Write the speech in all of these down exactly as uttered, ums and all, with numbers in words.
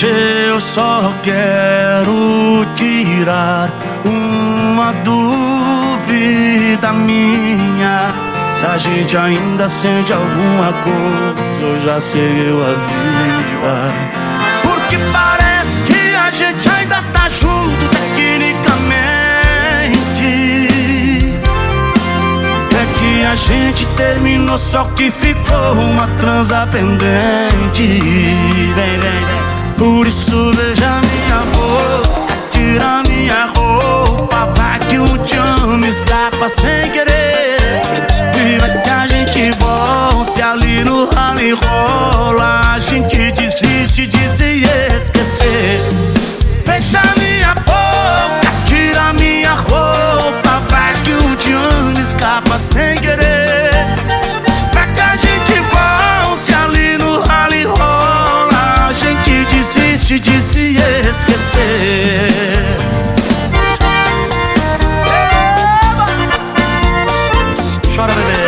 Eu só quero tirar uma dúvida minha. Se a gente ainda sente alguma coisa, eu já seguiu a vida. Porque parece que a gente ainda tá junto tecnicamente. É que a gente terminou, só que ficou uma transa pendente. Vem, vem, vem. Por isso beija minha boca, tira minha roupa, vai que um te amo escapa sem querer. E vai que a gente volta ali no rala e rola, a gente desiste de se esquecer. Beija minha boca, tira minha roupa, vai que um te amo escapa sem querer. Vai que a gente volta ali no rala e rola, a gente desiste de se esquecer. Chora, bebê.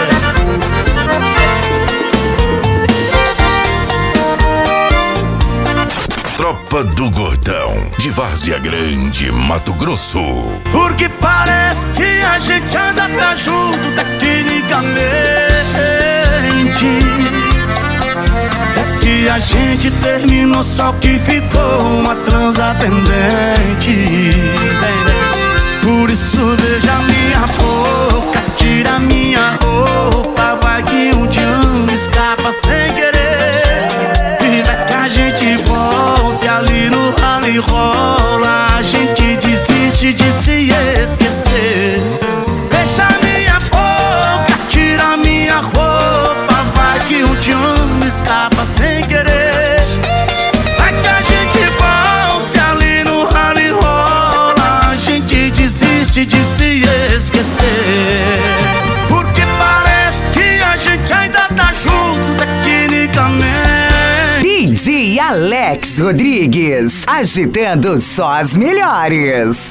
Tropa do Gordão, de Várzea Grande, Mato Grosso. Porque parece que a gente ainda tá junto tecnicamente. É que a gente terminou, só que ficou uma transa pendente. Por isso beija minha boca, tira minha roupa, vai que um te amo escapa sem querer. E vai que a gente volta ali no rala e rola, a gente desiste de se esquecer. Beija minha boca, tira minha roupa, vai que um te amo escapa sem querer. Vai que a gente volta ali no rala e rola, a gente desiste de se esquecer. Porque parece que a gente ainda tá junto tecnicamente. D J Alex Rodrigues, agitando só as melhores.